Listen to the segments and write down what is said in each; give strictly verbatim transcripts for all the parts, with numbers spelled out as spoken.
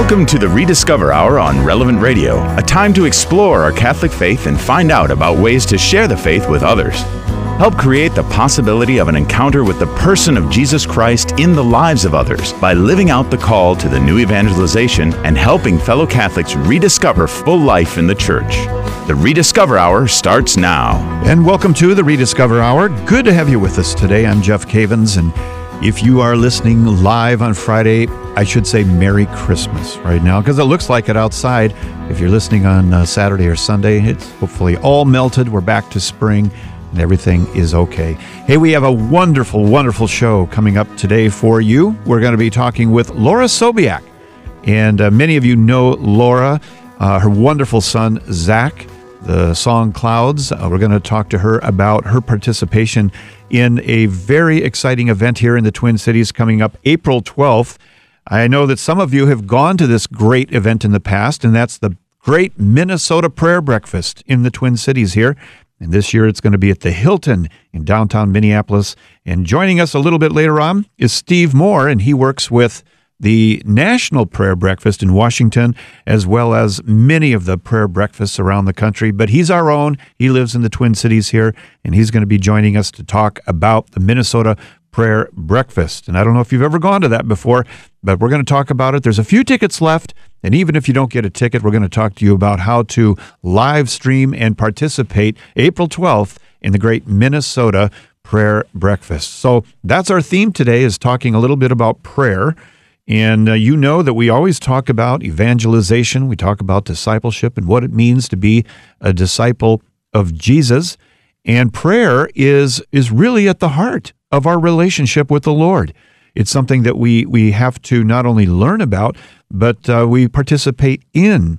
Welcome to the Rediscover Hour on Relevant Radio, a time to explore our Catholic faith and find out about ways to share the faith with others. Help create the possibility of an encounter with the person of Jesus Christ in the lives of others by living out the call to the new evangelization and helping fellow Catholics rediscover full life in the Church. The Rediscover Hour starts now. And welcome to the Rediscover Hour. Good to have you with us today. I'm Jeff Cavins, and if you are listening live on Friday, I should say Merry Christmas right now, because it looks like it outside. If you're listening on uh, Saturday or Sunday, it's hopefully all melted. We're back to spring, and everything is okay. Hey, we have a wonderful, wonderful show coming up today for you. We're going to be talking with Laura Sobiak, and uh, many of you know Laura, uh, her wonderful son, Zach, the song Clouds. Uh, we're going to talk to her about her participation in a very exciting event here in the Twin Cities coming up April twelfth. I know that some of you have gone to this great event in the past, and that's the Great Minnesota Prayer Breakfast in the Twin Cities here. And this year it's going to be at the Hilton in downtown Minneapolis. And joining us a little bit later on is Steve Moore, and he works with the National Prayer Breakfast in Washington, as well as many of the prayer breakfasts around the country. But he's our own. He lives in the Twin Cities here, and he's going to be joining us to talk about the Minnesota Prayer Breakfast. And I don't know if you've ever gone to that before, but we're going to talk about it. There's a few tickets left, and even if you don't get a ticket, we're going to talk to you about how to live stream and participate April twelfth in the Great Minnesota Prayer Breakfast. So that's our theme today, is talking a little bit about prayer. And uh, you know that we always talk about evangelization. We talk about discipleship and what it means to be a disciple of Jesus. And prayer is is really at the heart of our relationship with the Lord. It's something that we, we have to not only learn about, but uh, we participate in.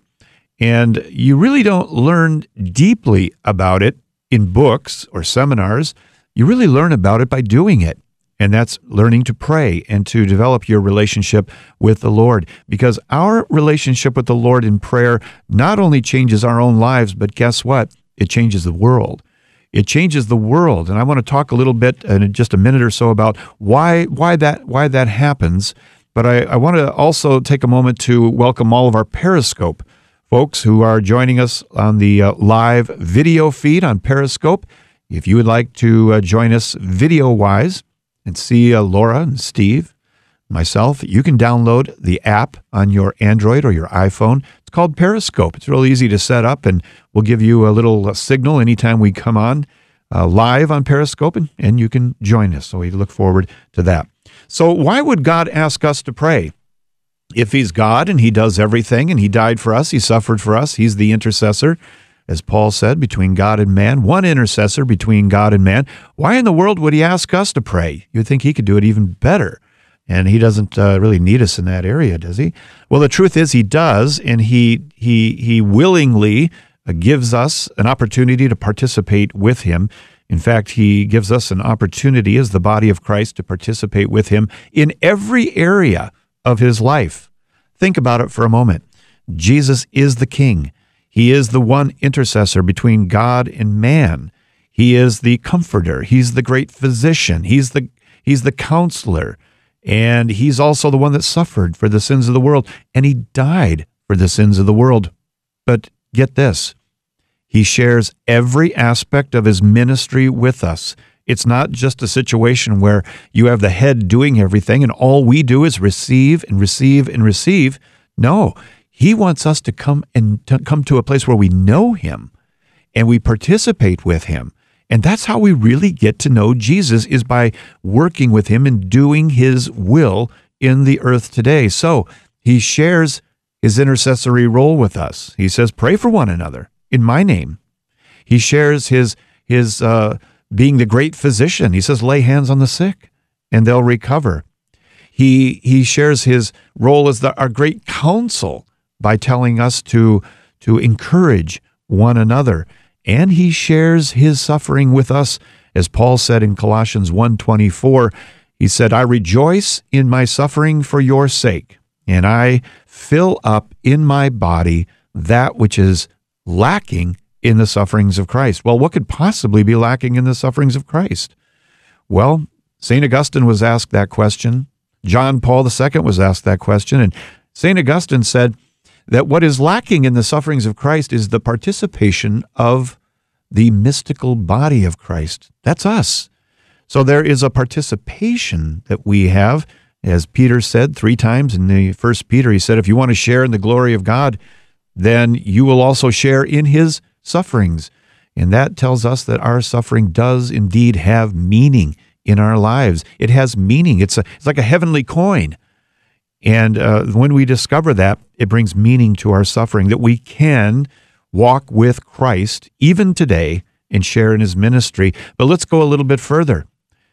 And you really don't learn deeply about it in books or seminars. You really learn about it by doing it. And that's learning to pray and to develop your relationship with the Lord. Because our relationship with the Lord in prayer not only changes our own lives, but guess what? It changes the world. It changes the world. And I want to talk a little bit in just a minute or so about why why that why that happens. But I, I want to also take a moment to welcome all of our Periscope folks who are joining us on the uh, live video feed on Periscope. If you would like to uh, join us video-wise, and see uh, Laura and Steve, myself, you can download the app on your Android or your iPhone. It's called Periscope. It's real easy to set up, and we'll give you a little uh, signal anytime we come on uh, live on Periscope, and, and you can join us. So we look forward to that. So why would God ask us to pray? If he's God and he does everything, and he died for us, he suffered for us, he's the intercessor, as Paul said, between God and man, one intercessor between God and man. Why in the world would he ask us to pray? You'd think he could do it even better. And he doesn't uh, really need us in that area, does he? Well, the truth is he does, and he he he willingly uh, gives us an opportunity to participate with him. In fact, he gives us an opportunity as the body of Christ to participate with him in every area of his life. Think about it for a moment. Jesus is the King. He is the one intercessor between God and man. He is the comforter. He's the great physician. He's the he's the counselor. And he's also the one that suffered for the sins of the world. And he died for the sins of the world. But get this, he shares every aspect of his ministry with us. It's not just a situation where you have the head doing everything and all we do is receive and receive and receive. No. He wants us to come and to come to a place where we know him and we participate with him. And that's how we really get to know Jesus, is by working with him and doing his will in the earth today. So he shares his intercessory role with us. He says, pray for one another in my name. He shares his, his uh, being the great physician. He says, lay hands on the sick and they'll recover. He, he shares his role as the, our great counsel, by telling us to, to encourage one another. And he shares his suffering with us. As Paul said in Colossians one twenty-four, he said, I rejoice in my suffering for your sake, and I fill up in my body that which is lacking in the sufferings of Christ. Well, what could possibly be lacking in the sufferings of Christ? Well, Saint Augustine was asked that question. John Paul the Second was asked that question, and Saint Augustine said that what is lacking in the sufferings of Christ is the participation of the mystical body of Christ. That's us. So there is a participation that we have. As Peter said three times in the First Peter, he said, if you want to share in the glory of God, then you will also share in his sufferings. And that tells us that our suffering does indeed have meaning in our lives. It has meaning. It's a, it's like a heavenly coin. And uh, when we discover that, it brings meaning to our suffering, that we can walk with Christ even today and share in his ministry. But let's go a little bit further.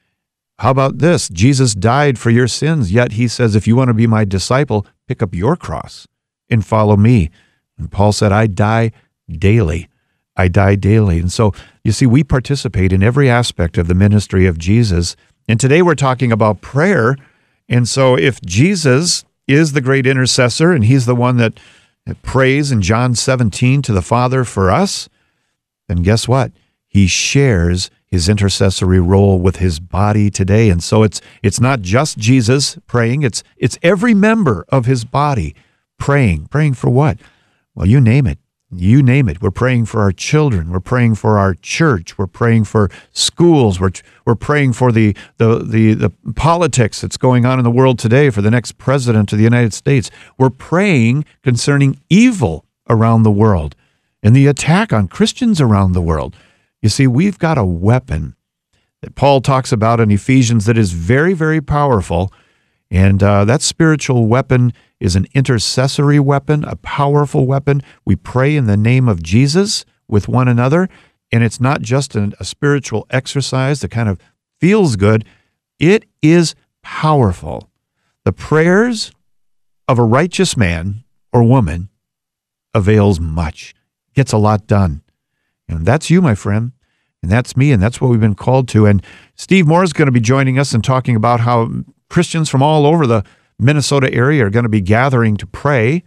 How about this? Jesus died for your sins, yet he says, if you want to be my disciple, pick up your cross and follow me. And Paul said, I die daily. I die daily. And so, you see, we participate in every aspect of the ministry of Jesus. And today we're talking about prayer. And so if Jesus is the great intercessor and he's the one that prays in John seventeen to the Father for us, then guess what? He shares his intercessory role with his body today. And so it's it's not just Jesus praying, it's it's every member of his body praying. Praying for what? Well, you name it. You name it. We're praying for our children. We're praying for our church. We're praying for schools. We're we're praying for the the the, the politics that's going on in the world today, for the next president of the United States. We're praying concerning evil around the world and the attack on Christians around the world. You see, we've got a weapon that Paul talks about in Ephesians that is very, very powerful. And uh, that spiritual weapon is an intercessory weapon, a powerful weapon. We pray in the name of Jesus with one another. And it's not just an, a spiritual exercise that kind of feels good. It is powerful. The prayers of a righteous man or woman avails much, gets a lot done. And that's you, my friend, and that's me, and that's what we've been called to. And Steve Moore is going to be joining us and talking about how Christians from all over the Minnesota area are going to be gathering to pray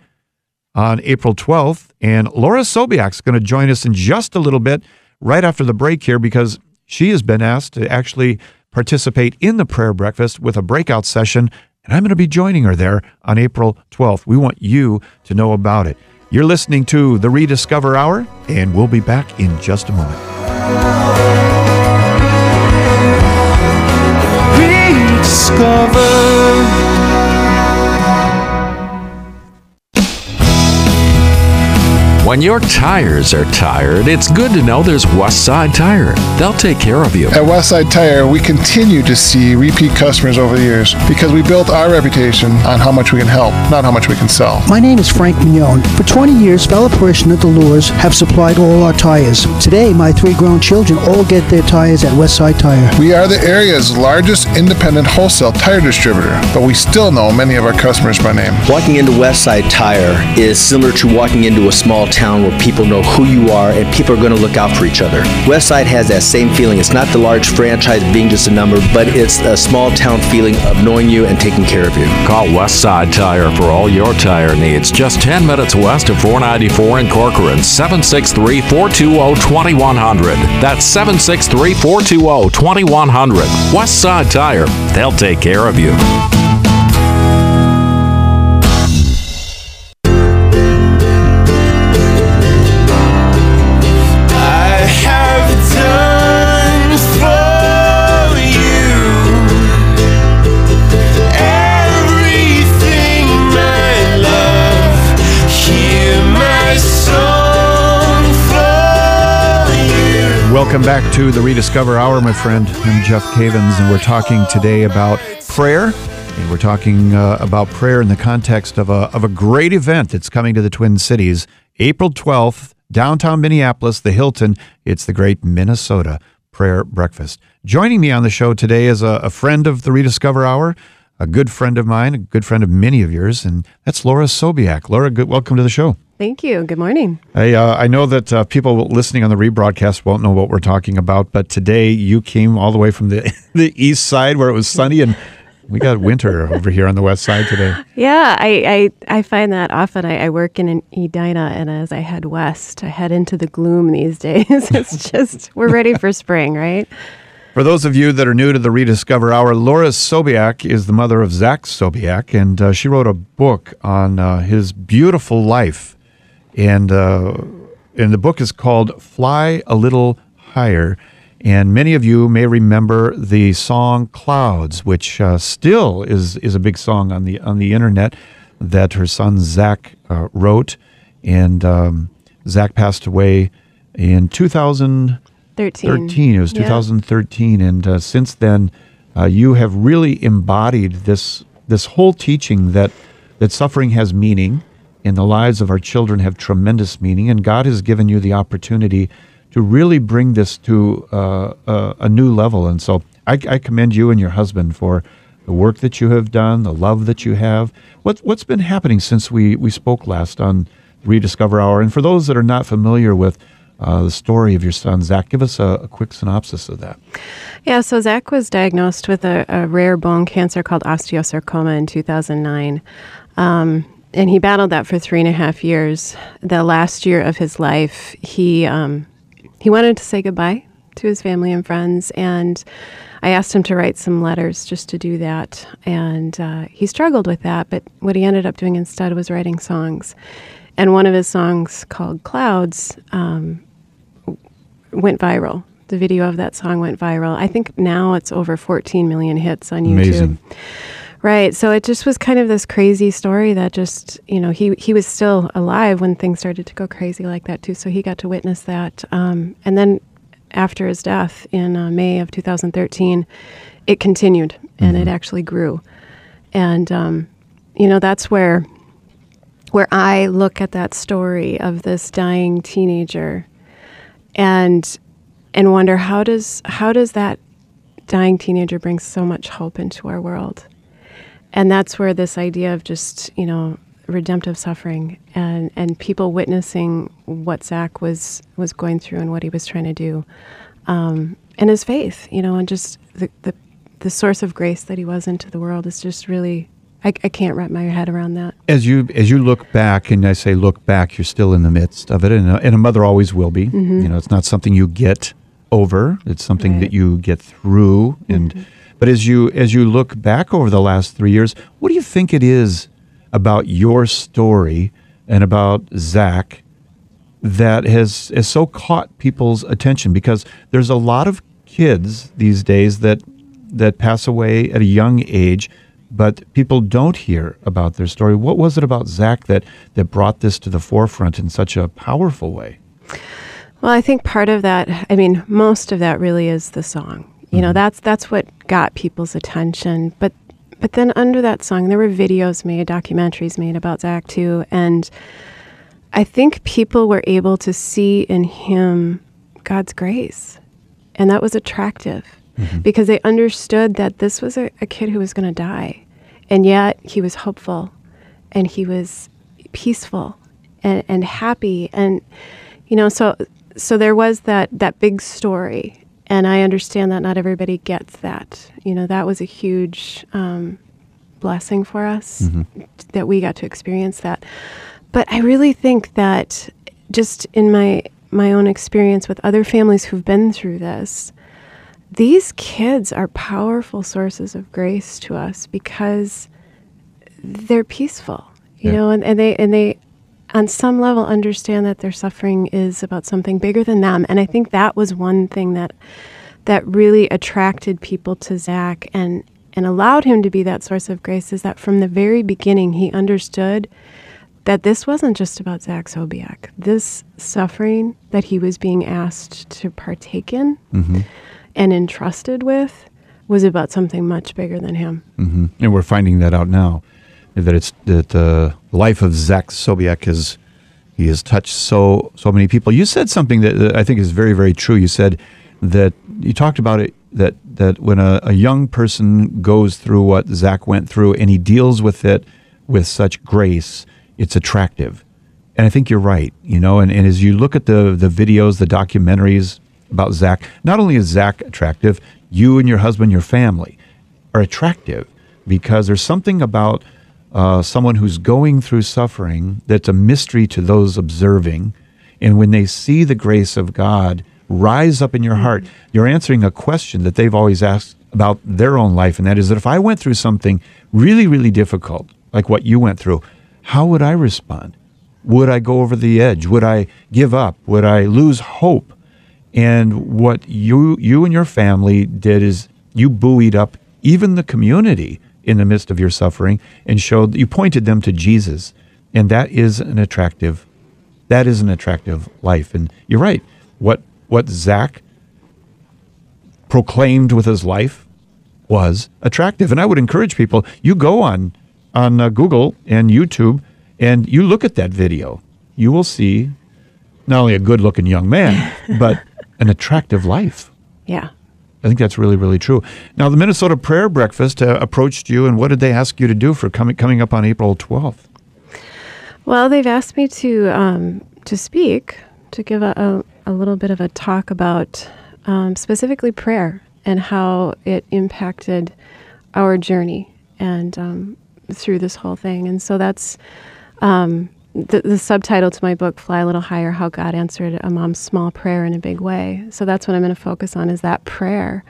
on April twelfth. And Laura Sobiak is going to join us in just a little bit right after the break here, because she has been asked to actually participate in the prayer breakfast with a breakout session, and I'm going to be joining her there on April twelfth. We want you to know about it. You're listening to the Rediscover Hour, and we'll be back in just a moment. Rediscover. When your tires are tired, it's good to know there's Westside Tire. They'll take care of you. At Westside Tire, we continue to see repeat customers over the years because we built our reputation on how much we can help, not how much we can sell. My name is Frank Mignone. For twenty years, fellow parishioners at the Lures have supplied all our tires. Today, my three grown children all get their tires at Westside Tire. We are the area's largest independent wholesale tire distributor, but we still know many of our customers by name. Walking into Westside Tire is similar to walking into a small town where people know who you are and people are going to look out for each other. Westside has that same feeling. It's not the large franchise being just a number, but it's a small town feeling of knowing you and taking care of you. Call Westside Tire for all your tire needs. Just ten minutes west of four ninety-four in Corcoran. seven six three, four two zero, two one zero zero. That's seven six three, four two zero, two one zero zero. Westside Tire. They'll take care of you. Welcome back to the Rediscover Hour, my friend. I'm Jeff Cavins, and we're talking today about prayer, and we're talking uh, about prayer in the context of a of a great event that's coming to the Twin Cities, April twelfth, downtown Minneapolis, the Hilton. It's the great Minnesota Prayer Breakfast. Joining me on the show today is a, a friend of the Rediscover Hour, a good friend of mine, a good friend of many of yours, and that's Laura Sobiak. Laura, good, welcome to the show. Thank you. Good morning. I, uh, I know that uh, people listening on the rebroadcast won't know what we're talking about, but today you came all the way from the the east side where it was sunny, and we got winter over here on the west side today. Yeah, I, I, I find that often. I, I work in an Edina, and as I head west, I head into the gloom these days. It's just, we're ready for spring, right? For those of you that are new to the Rediscover Hour, Laura Sobiak is the mother of Zach Sobiak, and uh, she wrote a book on uh, his beautiful life. And, uh, and the book is called Fly a Little Higher. And many of you may remember the song Clouds, which uh, still is, is a big song on the on the internet that her son Zach uh, wrote. And um, Zach passed away in two thousand thirteen. It was two thousand thirteen. Yeah. And uh, since then, uh, you have really embodied this this whole teaching that, that suffering has meaning and the lives of our children have tremendous meaning. And God has given you the opportunity to really bring this to uh, uh, a new level. And so I, I commend you and your husband for the work that you have done, the love that you have. What, what's been happening since we, we spoke last on Rediscover Hour? And for those that are not familiar with uh, the story of your son, Zach, give us a, a quick synopsis of that. Yeah, so Zach was diagnosed with a, a rare bone cancer called osteosarcoma in two thousand nine. Um, and he battled that for three and a half years. The last year of his life, he... Um, He wanted to say goodbye to his family and friends, and I asked him to write some letters just to do that, and uh, he struggled with that, but what he ended up doing instead was writing songs. And one of his songs, called Clouds, um, went viral. The video of that song went viral. I think now it's over fourteen million hits on YouTube. Amazing. Right, so it just was kind of this crazy story that just, you know, he, he was still alive when things started to go crazy like that too, so he got to witness that. Um, and then after his death in uh, May of two thousand thirteen, it continued, and mm-hmm. it actually grew. And, um, you know, that's where where I look at that story of this dying teenager and and wonder, how does how does that dying teenager bring so much hope into our world? And that's where this idea of just, you know, redemptive suffering and, and people witnessing what Zach was, was going through and what he was trying to do, um, and his faith, you know, and just the, the the source of grace that he was into the world is just really, I, I can't wrap my head around that. As you as you look back, and I say look back, you're still in the midst of it, and a, and a mother always will be. Mm-hmm. You know, it's not something you get over; it's something right. that you get through, and. Mm-hmm. But as you as you look back over the last three years, what do you think it is about your story and about Zach that has, has so caught people's attention? Because there's a lot of kids these days that that pass away at a young age, but people don't hear about their story. What was it about Zach that, that brought this to the forefront in such a powerful way? Well, I think part of that, I mean, most of that really is the song. You know, that's that's what got people's attention. But but then under that song, there were videos made, documentaries made about Zach too. And I think people were able to see in him God's grace. And that was attractive mm-hmm. because they understood that this was a, a kid who was going to die. And yet he was hopeful and he was peaceful and, and happy. And, you know, so so there was that, that big story. And I understand that not everybody gets that. You know, that was a huge um, blessing for us mm-hmm. that we got to experience that. But I really think that just in my my own experience with other families who've been through this, these kids are powerful sources of grace to us because they're peaceful, you yeah. know, and, and they and they on some level understand that their suffering is about something bigger than them. And I think that was one thing that that really attracted people to Zach and, and allowed him to be that source of grace, is that from the very beginning he understood that this wasn't just about Zach Sobiak. This suffering that he was being asked to partake in mm-hmm. and entrusted with was about something much bigger than him. Mm-hmm. And we're finding that out now. That it's that the life of Zach Sobiak is he has touched so so many people. You said something that, that I think is very very true. You said that you talked about it that that when a, a young person goes through what Zach went through and he deals with it with such grace, it's attractive. And I think you're right. You know, and, and as you look at the the videos, the documentaries about Zach, not only is Zach attractive, you and your husband, your family are attractive because there's something about Uh, someone who's going through suffering that's a mystery to those observing. And when they see the grace of God rise up in your heart. You're answering a question that they've always asked about their own life, and that is that if I went through something really, really difficult, like what you went through, how would I respond? Would I go over the edge? Would I give up? Would I lose hope? And what you you and your family did is you buoyed up even the community in the midst of your suffering and showed, you pointed them to Jesus. And that is an attractive, that is an attractive life. And you're right. What what Zach proclaimed with his life was attractive. And I would encourage people, you go on, on uh, Google and YouTube and you look at that video. You will see not only a good-looking young man, but an attractive life. Yeah. I think that's really, really true. Now, the Minnesota Prayer Breakfast uh, approached you, and what did they ask you to do for coming coming up on April twelfth? Well, they've asked me to um, to speak, to give a, a, a little bit of a talk about um, specifically prayer and how it impacted our journey and um, through this whole thing. And so that's um, the, the subtitle to my book, Fly a Little Higher, How God Answered a Mom's Small Prayer in a Big Way. So that's what I'm going to focus on, is that prayer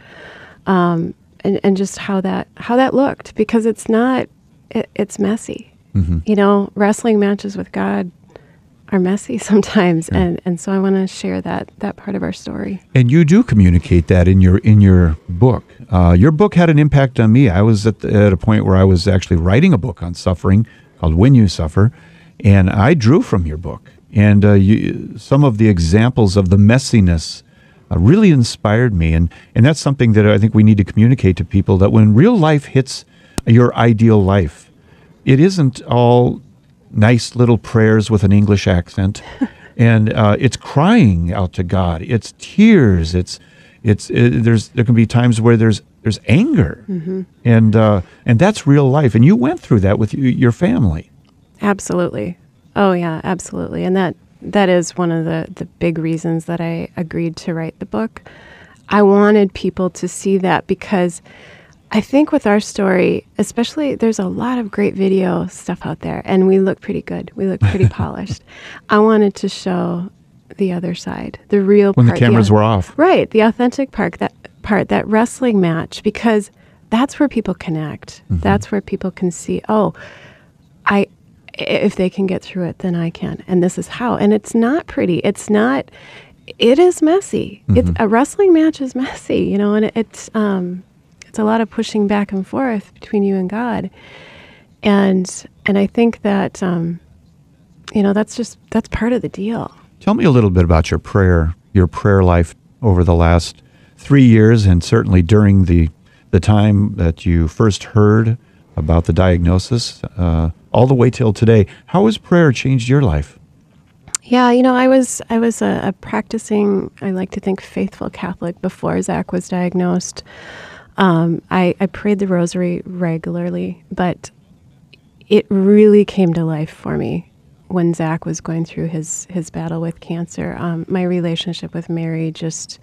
um, and, and just how that how that looked, because it's not, it, it's messy. Mm-hmm. You know, wrestling matches with God are messy sometimes, yeah. and, and so I want to share that that part of our story. And you do communicate that in your in your book. Uh, your book had an impact on me. I was at, the, at a point where I was actually writing a book on suffering called When You Suffer, and I drew from your book. And uh, you, some of the examples of the messiness uh, really inspired me, and, and that's something that I think we need to communicate to people, that when real life hits your ideal life, it isn't all nice little prayers with an English accent, and uh, it's crying out to God. It's tears. It's it's it, there's there can be times where there's there's anger, mm-hmm. and uh, and that's real life. And you went through that with you, your family. Absolutely. Oh yeah, absolutely. And that that is one of the the big reasons that I agreed to write the book. I wanted people to see that, because I think with our story, especially, there's a lot of great video stuff out there, and we look pretty good. We look pretty polished. I wanted to show the other side, the real when part. When the cameras the, were off. Right, the authentic part, that part, that wrestling match, because that's where people connect. Mm-hmm. That's where people can see, oh, I, if they can get through it, then I can. And this is how. And it's not pretty. It's not, it is messy. Mm-hmm. It's, a wrestling match is messy, you know, and it, it's... um. It's a lot of pushing back and forth between you and God, and and I think that um, you know that's just that's part of the deal. Tell me a little bit about your prayer, your prayer life over the last three years, and certainly during the the time that you first heard about the diagnosis, uh, all the way till today. How has prayer changed your life? Yeah, you know, I was I was a, a practicing, I like to think, faithful Catholic before Zach was diagnosed. Um, I, I prayed the rosary regularly, but it really came to life for me when Zach was going through his, his battle with cancer. Um, my relationship with Mary just,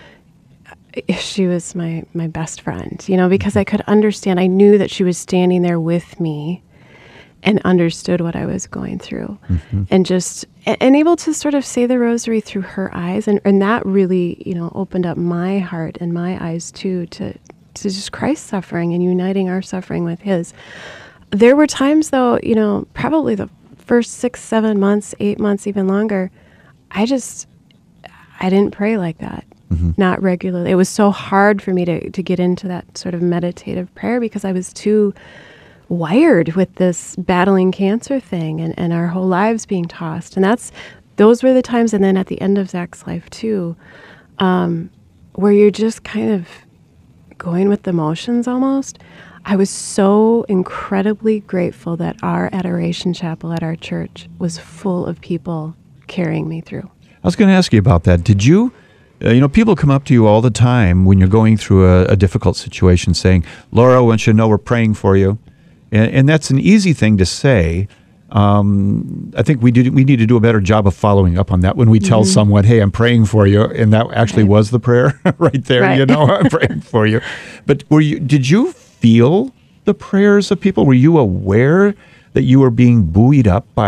she was my, my best friend, you know, because I could understand. I knew that she was standing there with me and understood what I was going through, mm-hmm. and just, and able to sort of say the rosary through her eyes. And, and that really, you know, opened up my heart and my eyes too, to, to just Christ's suffering and uniting our suffering with his. There were times though, you know, probably the first six, seven months, eight months, even longer, I just, I didn't pray like that. Mm-hmm. Not regularly. It was so hard for me to, to get into that sort of meditative prayer, because I was too wired with this battling cancer thing and, and our whole lives being tossed. And that's, those were the times, and then at the end of Zach's life too, um, where you're just kind of going with the motions almost. I was so incredibly grateful that our adoration chapel at our church was full of people carrying me through. I was going to ask you about that. Did you, uh, you know, people come up to you all the time when you're going through a, a difficult situation saying, Laura, I want you to know we're praying for you. And, and that's an easy thing to say. Um, I think we do, we need to do a better job of following up on that when we tell mm-hmm. someone, hey, I'm praying for you. And that actually right. was the prayer right there, right. you know, I'm praying for you. But were you, did you feel the prayers of people? Were you aware that you were being buoyed up by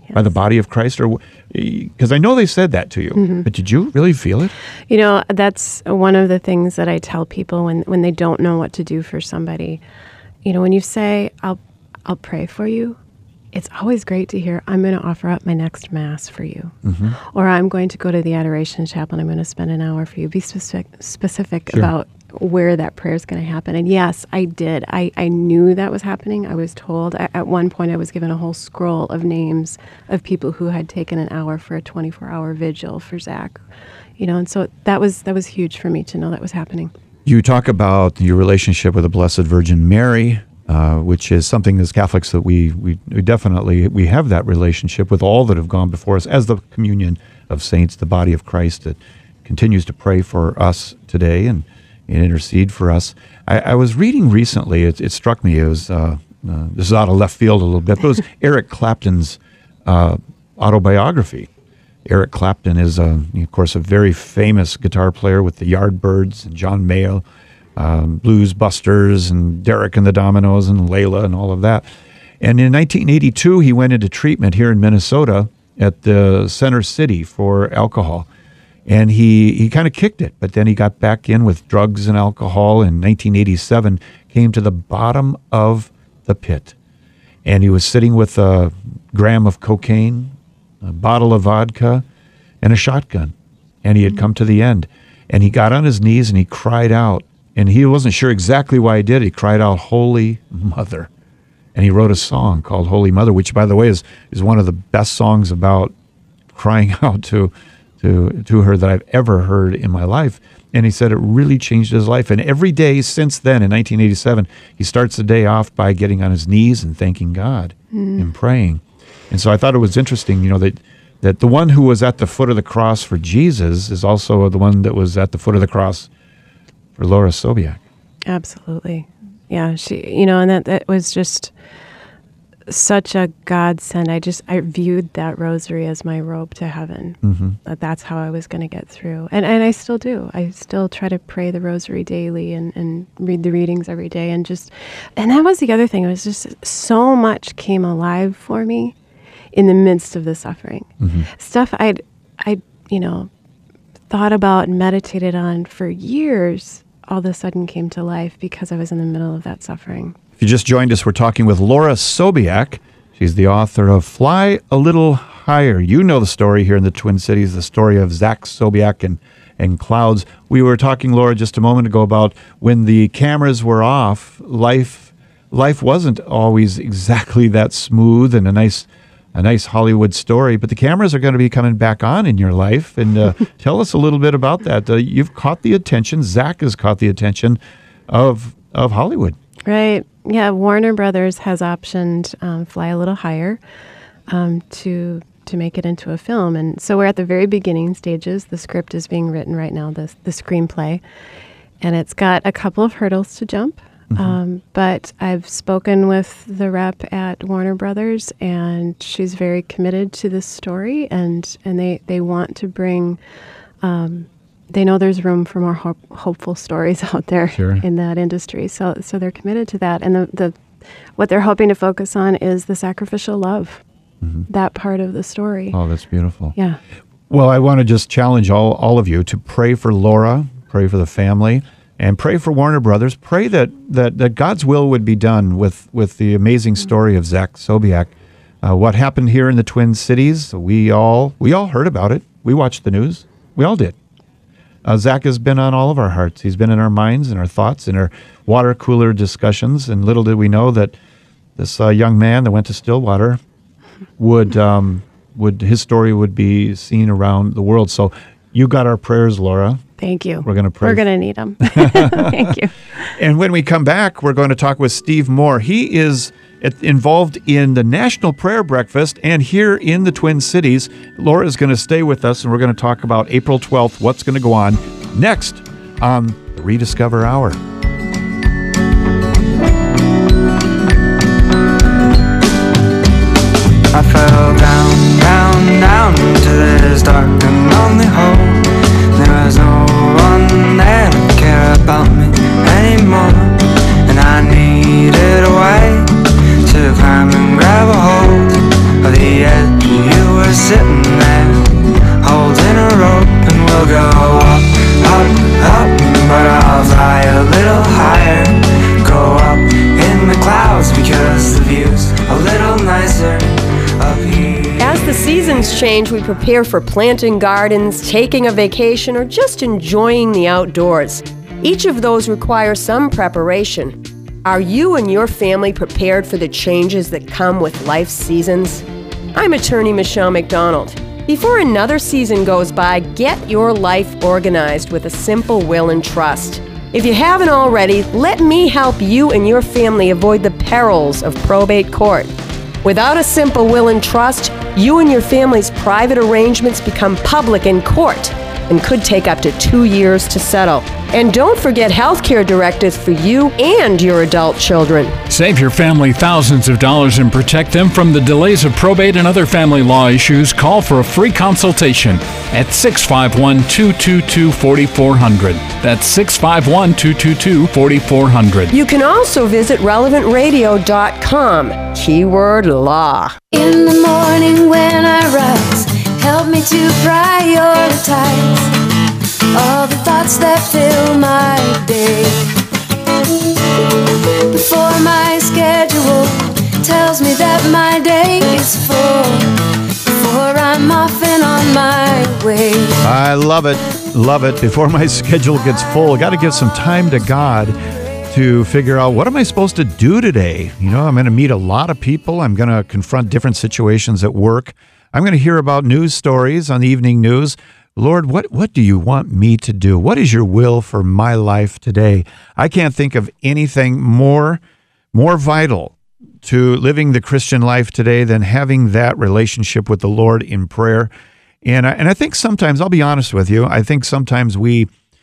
Yes. By the body of Christ? Or because I know they said that to you, mm-hmm. but did you really feel it? You know, that's one of the things that I tell people when, when they don't know what to do for somebody. You know, when you say, I'll I'll pray for you, it's always great to hear, I'm going to offer up my next Mass for you. Mm-hmm. Or I'm going to go to the Adoration Chapel and I'm going to spend an hour for you. Be specific, specific sure. about where that prayer is going to happen. And yes, I did. I, I knew that was happening. I was told. I, at one point, I was given a whole scroll of names of people who had taken an hour for a twenty-four hour vigil for Zach. You know, and so that was that was huge for me to know that was happening. You talk about your relationship with the Blessed Virgin Mary, uh, which is something as Catholics that we, we we definitely we have that relationship with all that have gone before us as the communion of saints, the body of Christ that continues to pray for us today and. and intercede for us. I, I was reading recently, it, it struck me, it was, uh, uh, this is out of left field a little bit, but it was Eric Clapton's uh, autobiography. Eric Clapton is, uh, of course, a very famous guitar player with the Yardbirds and John Mayall, um, Blues Busters and Derek and the Dominoes and Layla and all of that. And in nineteen eighty-two, he went into treatment here in Minnesota at the Center City for alcohol. And he, he kind of kicked it, but then he got back in with drugs and alcohol in nineteen eighty-seven, came to the bottom of the pit. And he was sitting with a gram of cocaine, a bottle of vodka, and a shotgun. And he had come to the end. And he got on his knees and he cried out. And he wasn't sure exactly why he did. He cried out, Holy Mother. And he wrote a song called Holy Mother, which, by the way, is, is one of the best songs about crying out to to to her that I've ever heard in my life. And he said it really changed his life. And every day since then, in nineteen eighty-seven, he starts the day off by getting on his knees and thanking God mm. and praying. And so I thought it was interesting, you know, that that the one who was at the foot of the cross for Jesus is also the one that was at the foot of the cross for Laura Sobiech. Absolutely. Yeah, she, you know, and that, that was just such a godsend. I just, I viewed that rosary as my robe to heaven. Mm-hmm. That that's how I was going to get through. And and I still do. I still try to pray the rosary daily and, and read the readings every day. And just, and that was the other thing. It was just so much came alive for me in the midst of the suffering. Mm-hmm. Stuff I'd, I'd, you know, thought about and meditated on for years all of a sudden came to life because I was in the middle of that suffering. If you just joined us, we're talking with Laura Sobiech. She's the author of Fly a Little Higher. You know the story here in the Twin Cities, the story of Zach Sobiech and, and clouds. We were talking, Laura, just a moment ago about when the cameras were off, life life wasn't always exactly that smooth and a nice a nice Hollywood story, but the cameras are going to be coming back on in your life. And uh, tell us a little bit about that. Uh, you've caught the attention, Zach has caught the attention of of Hollywood. Right. Yeah, Warner Brothers has optioned um, Fly a Little Higher um, to to make it into a film. And so we're at the very beginning stages. The script is being written right now, the, the screenplay. And it's got a couple of hurdles to jump. Mm-hmm. Um, but I've spoken with the rep at Warner Brothers, and she's very committed to this story. And, and they, they want to bring... Um, They know there's room for more hope, hopeful stories out there sure. in that industry. So so they're committed to that. And the, the what they're hoping to focus on is the sacrificial love, mm-hmm. that part of the story. Oh, that's beautiful. Yeah. Well, I want to just challenge all, all of you to pray for Laura, pray for the family, and pray for Warner Brothers. Pray that, that, that God's will would be done with, with the amazing story of Zach Sobiech. Uh, what happened here in the Twin Cities, we all we all heard about it. We watched the news. We all did. Uh, Zach has been on all of our hearts. He's been in our minds and our thoughts and our water cooler discussions. And little did we know that this uh, young man that went to Stillwater would um, would his story would be seen around the world. So you got our prayers, Laura. Thank you. We're going to pray. We're going to need them. Thank you. And when we come back, we're going to talk with Steve Moore. He is involved in the National Prayer Breakfast and here in the Twin Cities. Laura is going to stay with us, and we're going to talk about April twelfth, what's going to go on next on the Rediscover Hour. I fell down, down, down into this dark and lonely hole. There was no one there to care about me anymore, and I needed a way to climb and grab a hold of the edge the seasons change, we prepare for planting gardens, taking a vacation, or just enjoying the outdoors. Each of those requires some preparation. Are you and your family prepared for the changes that come with life's seasons? I'm attorney Michelle McDonald. Before another season goes by, get your life organized with a simple will and trust. If you haven't already, let me help you and your family avoid the perils of probate court. Without a simple will and trust, you and your family's private arrangements become public in court and could take up to two years to settle. And don't forget healthcare directives for you and your adult children. Save your family thousands of dollars and protect them from the delays of probate and other family law issues. Call for a free consultation at six five one, two two two, four four zero zero. That's six five one, two two two, four four zero zero. You can also visit relevant radio dot com. Keyword law. In the morning when I rise, help me to prioritize all the thoughts that fill my day. Before my schedule tells me that my day is full, before I'm off and on my way. I love it. Love it. Before my schedule gets full, got to give some time to God to figure out, what am I supposed to do today? You know, I'm going to meet a lot of people. I'm going to confront different situations at work. I'm going to hear about news stories on the evening news. Lord, what, what do you want me to do? What is your will for my life today? I can't think of anything more, more vital to living the Christian life today than having that relationship with the Lord in prayer. And I, and I think sometimes, I'll be honest with you, I think sometimes we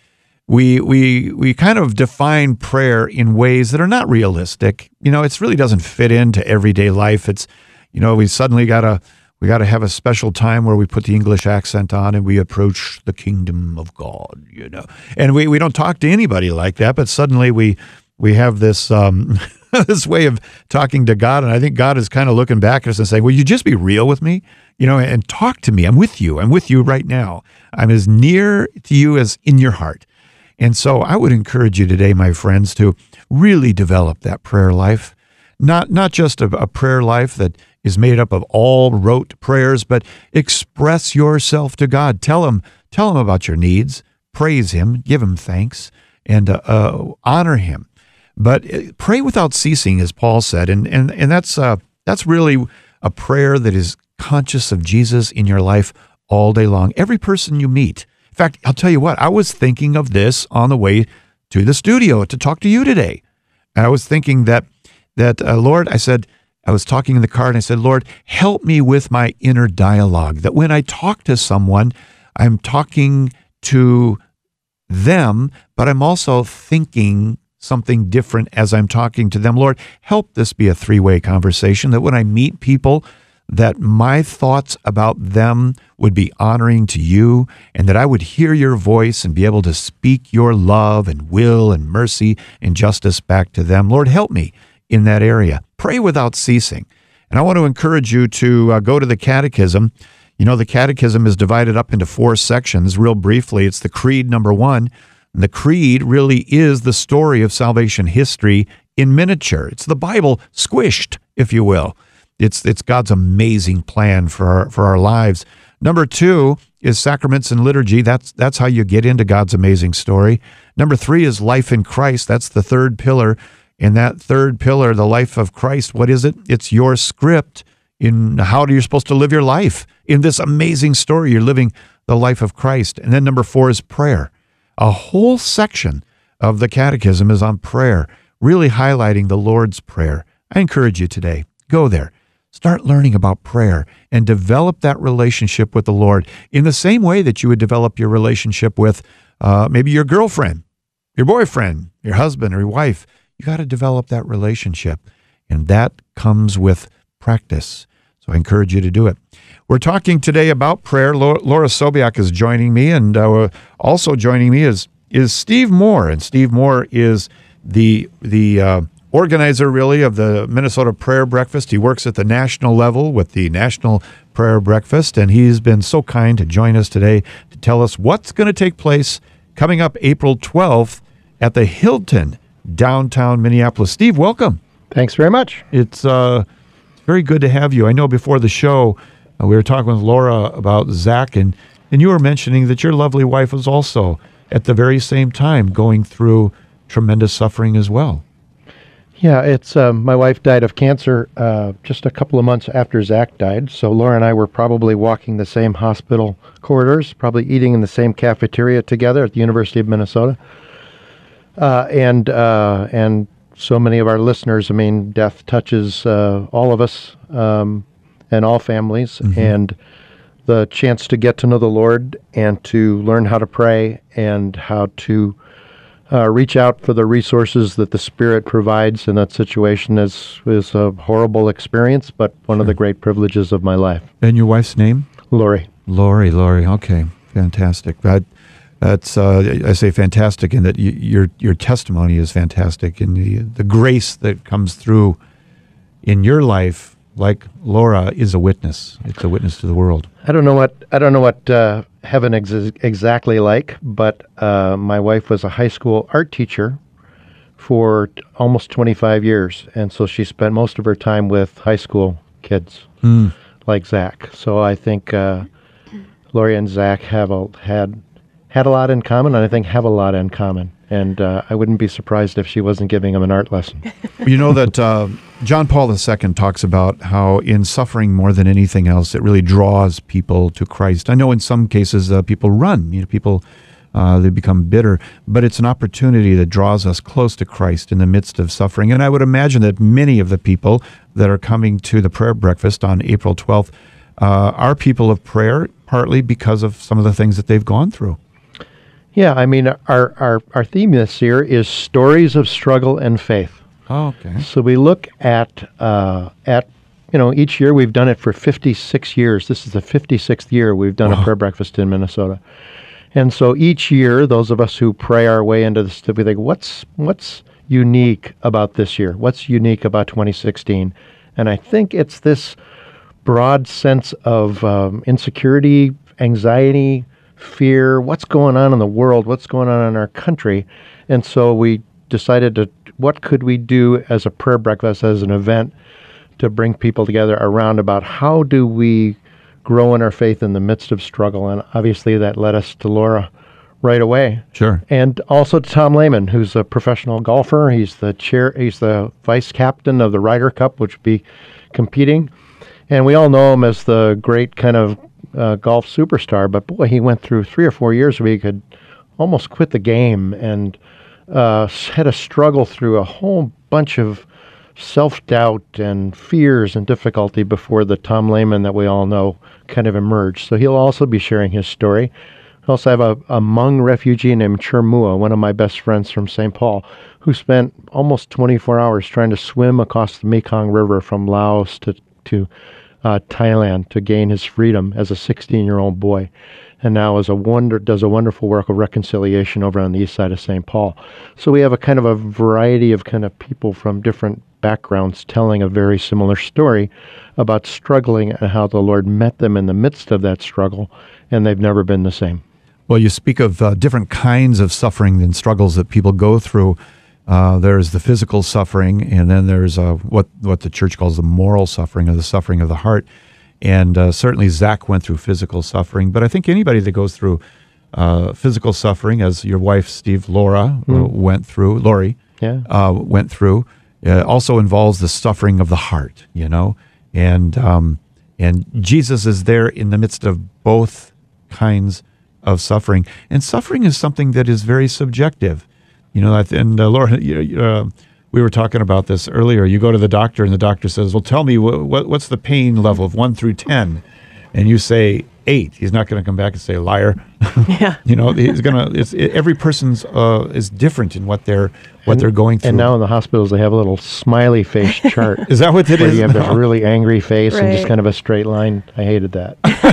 we we we kind of define prayer in ways that are not realistic. You know, it really doesn't fit into everyday life. It's, you know, we suddenly got to We got to have a special time where we put the English accent on and we approach the kingdom of God, you know. And we, we don't talk to anybody like that, but suddenly we we have this um, this way of talking to God, and I think God is kind of looking back at us and saying, "Will you just be real with me, you know, and talk to me? I'm with you. I'm with you right now. I'm as near to you as in your heart." And so I would encourage you today, my friends, to really develop that prayer life, not not just a, a prayer life that is made up of all rote prayers, but express yourself to God. Tell him, tell him about your needs, praise him, give him thanks, and uh, uh, honor him. But pray without ceasing, as Paul said, and and and that's uh, that's really a prayer that is conscious of Jesus in your life all day long. Every person you meet. In fact, I'll tell you what, I was thinking of this on the way to the studio to talk to you today. And I was thinking that that uh, Lord, I said. I was talking in the car and I said, Lord, help me with my inner dialogue, that when I talk to someone, I'm talking to them, but I'm also thinking something different as I'm talking to them. Lord, help this be a three-way conversation, that when I meet people, that my thoughts about them would be honoring to you, and that I would hear your voice and be able to speak your love and will and mercy and justice back to them. Lord, help me in that area. Pray without ceasing. And I want to encourage you to uh, go to the Catechism. You know, the Catechism is divided up into four sections. Real briefly, it's the Creed, number one. And the Creed really is the story of salvation history in miniature. It's the Bible squished, if you will. It's it's God's amazing plan for our, for our lives. Number two is Sacraments and Liturgy. That's, that's how you get into God's amazing story. Number three is Life in Christ. That's the third pillar. And that third pillar, the life of Christ, what is it? It's your script in how you're supposed to live your life. In this amazing story, you're living the life of Christ. And then number four is prayer. A whole section of the Catechism is on prayer, really highlighting the Lord's Prayer. I encourage you today, go there. Start learning about prayer and develop that relationship with the Lord in the same way that you would develop your relationship with uh, maybe your girlfriend, your boyfriend, your husband, or your wife. You got to develop that relationship, and that comes with practice. So I encourage you to do it. We're talking today about prayer. Laura Sobiak is joining me, and uh, also joining me is is Steve Moore, and Steve Moore is the the uh, organizer, really, of the Minnesota Prayer Breakfast. He works at the national level with the National Prayer Breakfast, and he's been so kind to join us today to tell us what's going to take place coming up April twelfth at the Hilton, downtown Minneapolis. Steve, welcome. Thanks very much. It's uh, very good to have you. I know before the show, Uh, we were talking with Laura about Zach, and, and you were mentioning that your lovely wife was also at the very same time going through tremendous suffering as well. Yeah, it's um, my wife died of cancer uh, just a couple of months after Zach died. So Laura and I were probably walking the same hospital corridors, probably eating in the same cafeteria together at the University of Minnesota. Uh, and uh, and so many of our listeners, I mean, death touches uh, all of us um, and all families. Mm-hmm. And the chance to get to know the Lord and to learn how to pray and how to Uh, reach out for the resources that the Spirit provides in that situation is is a horrible experience, but one sure. of the great privileges of my life. And your wife's name? Lori. Lori, Lori. Okay, fantastic. That, that's uh, I say fantastic in that you, your your testimony is fantastic, and the the grace that comes through in your life, like Laura, is a witness. It's a witness to the world. I don't know what I don't know what. Uh, heaven ex- exactly like, but uh, my wife was a high school art teacher for t- almost twenty-five years, and so she spent most of her time with high school kids mm. like Zach. So I think uh, Lori and Zach have a, had had a lot in common, and I think have a lot in common. And uh, I wouldn't be surprised if she wasn't giving him an art lesson. You know that uh, John Paul the Second talks about how in suffering more than anything else, it really draws people to Christ. I know in some cases uh, people run, you know, people, uh, they become bitter, but it's an opportunity that draws us close to Christ in the midst of suffering. And I would imagine that many of the people that are coming to the prayer breakfast on April twelfth uh, are people of prayer, partly because of some of the things that they've gone through. Yeah, I mean, our, our, our theme this year is stories of struggle and faith. Oh, okay. So we look at, uh, at you know, each year we've done it for fifty-six years. This is the fifty-sixth year we've done wow. a prayer breakfast in Minnesota. And so each year, those of us who pray our way into this, we think, what's, what's unique about this year? What's unique about twenty sixteen? And I think it's this broad sense of um, insecurity, anxiety, fear, what's going on in the world, what's going on in our country. And so we decided to, what could we do as a prayer breakfast, as an event, to bring people together around about how do we grow in our faith in the midst of struggle. And obviously that led us to Laura right away. Sure. And also to Tom Lehman, who's a professional golfer. He's the chair, he's the vice captain of the Ryder Cup, which will be competing. And we all know him as the great kind of Uh, golf superstar, but boy, he went through three or four years where he could almost quit the game and uh, had a struggle through a whole bunch of self-doubt and fears and difficulty before the Tom Lehman that we all know kind of emerged. So he'll also be sharing his story. We also have a, a Hmong refugee named Churmua, one of my best friends from Saint Paul, who spent almost twenty-four hours trying to swim across the Mekong River from Laos to to Uh, Thailand to gain his freedom as a sixteen-year-old boy, and now is a wonder does a wonderful work of reconciliation over on the east side of Saint Paul. So we have a kind of a variety of kind of people from different backgrounds telling a very similar story about struggling and how the Lord met them in the midst of that struggle, and they've never been the same. Well, you speak of uh, different kinds of suffering and struggles that people go through. Uh, there's the physical suffering, and then there's uh, what what the church calls the moral suffering, or the suffering of the heart. And uh, certainly Zach went through physical suffering, but I think anybody that goes through uh, physical suffering, as your wife, Steve, Laura, mm. uh, went through, Lori, yeah. uh, went through, uh, also involves the suffering of the heart, you know. And um, and Jesus is there in the midst of both kinds of suffering. And suffering is something that is very subjective. You know, and uh, Laura, you, uh, we were talking about this earlier. You go to the doctor, and the doctor says, well, tell me, what, what, what's the pain level of one through ten? And you say eight. He's not going to come back and say, liar. Yeah. You know, he's going to, it's, it, every person's uh, is different in what they're what and, they're going through. And now in the hospitals, they have a little smiley face chart. Is that what it where is? You have this really angry face right. and just kind of a straight line. I hated that.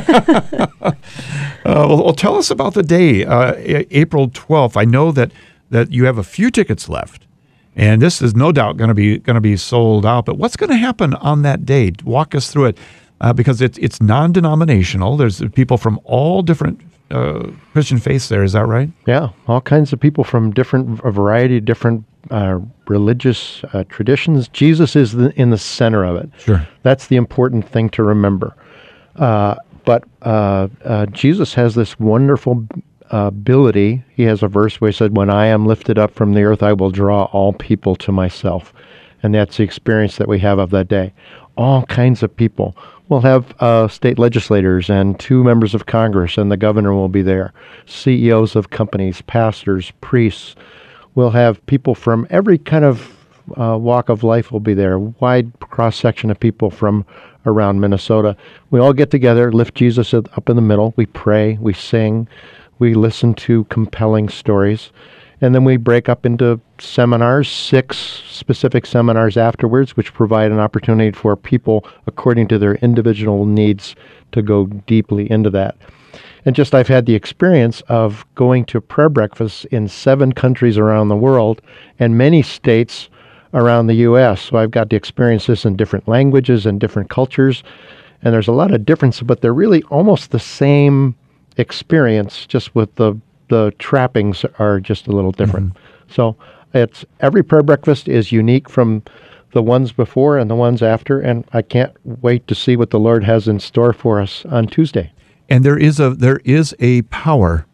uh, well, well, tell us about the day, uh, April twelfth. I know that that you have a few tickets left, and this is no doubt going to be going to be sold out. But what's going to happen on that day? Walk us through it, uh, because it's it's non-denominational. There's people from all different uh, Christian faiths there. Is that right? Yeah, all kinds of people from different, a variety of different uh, religious uh, traditions. Jesus is the, in the center of it. Sure, that's the important thing to remember. Uh, but uh, uh, Jesus has this wonderful uh, ability. He has a verse where he said, "When I am lifted up from the earth, I will draw all people to myself." And that's the experience that we have of that day. All kinds of people. We'll have uh, state legislators and two members of Congress, and the governor will be there. C E Os of companies, pastors, priests. We'll have people from every kind of uh, walk of life will be there. Wide cross-section of people from around Minnesota. We all get together, lift Jesus up in the middle. We pray, we sing, we listen to compelling stories. And then we break up into seminars, six specific seminars afterwards, which provide an opportunity for people, according to their individual needs, to go deeply into that. And just I've had the experience of going to prayer breakfasts in seven countries around the world and many states around the U S. So I've got to experience this in different languages and different cultures. And there's a lot of difference, but they're really almost the same experience, just with the the trappings are just a little different. Mm-hmm. So it's every prayer breakfast is unique from the ones before and the ones after, and I can't wait to see what the Lord has in store for us on Tuesday. And there is a there is a power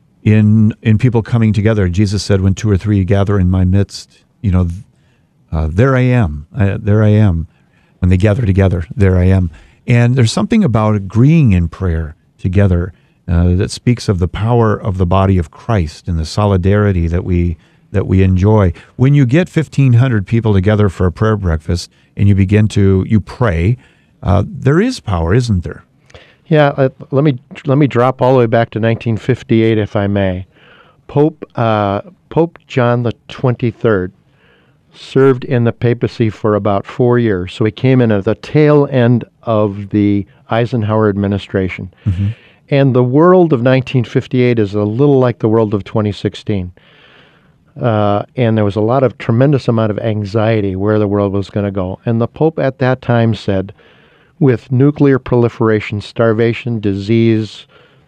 in in people coming together. Jesus said, "When two or three gather in my midst, you know, uh, there I am. Uh, there I am. When they gather together, there I am." And there's something about agreeing in prayer together Uh, that speaks of the power of the body of Christ and the solidarity that we that we enjoy. When you get fifteen hundred people together for a prayer breakfast and you begin to you pray, uh, there is power, isn't there? Yeah. Uh, let me let me drop all the way back to nineteen fifty-eight, if I may. Pope uh, Pope John the twenty-third served in the papacy for about four years, so he came in at the tail end of the Eisenhower administration. Mm-hmm. And the world of nineteen fifty-eight is a little like the world of twenty sixteen. Uh, and there was a lot of tremendous amount of anxiety where the world was going to go. And the Pope at that time said, with nuclear proliferation, starvation, disease,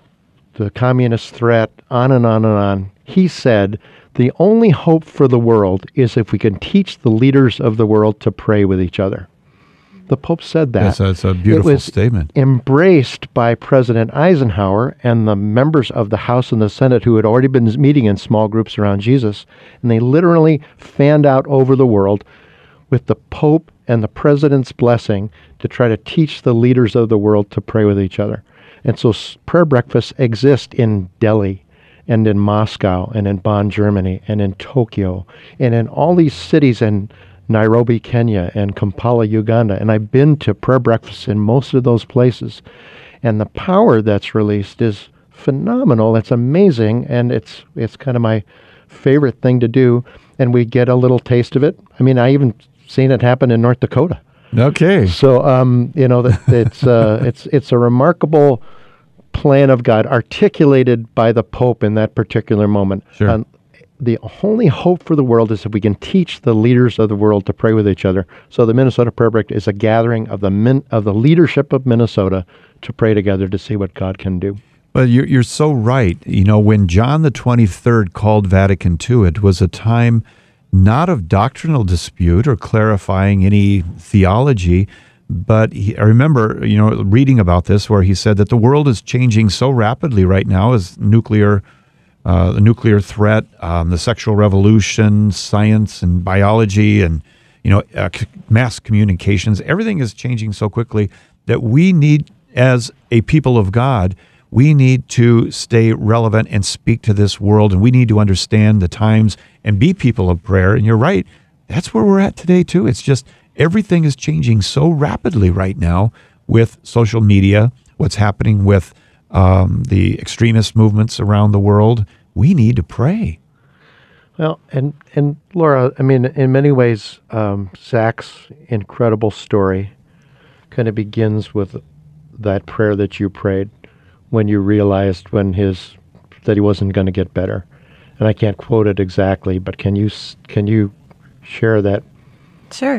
the communist threat, on and on and on, he said, the only hope for the world is if we can teach the leaders of the world to pray with each other. The Pope said that. That's a, that's a beautiful it was statement. Embraced by President Eisenhower and the members of the House and the Senate who had already been meeting in small groups around Jesus, and they literally fanned out over the world with the Pope and the President's blessing to try to teach the leaders of the world to pray with each other. And so prayer breakfasts exist in Delhi and in Moscow and in Bonn, Germany, and in Tokyo, and in all these cities and Nairobi, Kenya, and Kampala, Uganda. And I've been to prayer breakfasts in most of those places. And the power that's released is phenomenal. It's amazing. And it's it's kind of my favorite thing to do. And we get a little taste of it. I mean, I even seen it happen in North Dakota. Okay. So, um, you know, that it's uh, it's it's a remarkable plan of God articulated by the Pope in that particular moment. Sure. Um, the only hope for the world is if we can teach the leaders of the world to pray with each other. So the Minnesota Prayer Breakfast is a gathering of the min, of the leadership of Minnesota to pray together to see what God can do. Well, you're, you're so right. You know, when John the twenty-third called Vatican two, it was a time not of doctrinal dispute or clarifying any theology, but he, I remember, you know, reading about this where he said that the world is changing so rapidly right now as nuclear Uh, the nuclear threat, um, the sexual revolution, science and biology, and you know, uh, c- mass communications. Everything is changing so quickly that we need, as a people of God, we need to stay relevant and speak to this world, and we need to understand the times and be people of prayer. And you're right, that's where we're at today too. It's just everything is changing so rapidly right now with social media, what's happening with Um, the extremist movements around the world. We need to pray. Well, and, and Laura, I mean, in many ways, um, Zach's incredible story kind of begins with that prayer that you prayed when you realized when his that he wasn't going to get better. And I can't quote it exactly, but can you can you share that? Sure.